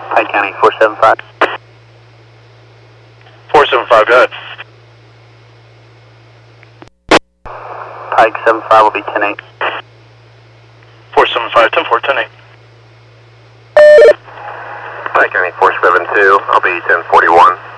Pike County 475. 475, go ahead. Pike 75 will be 10-8. 475, 10-4, 10-8. Pike County 472, I'll be 1041.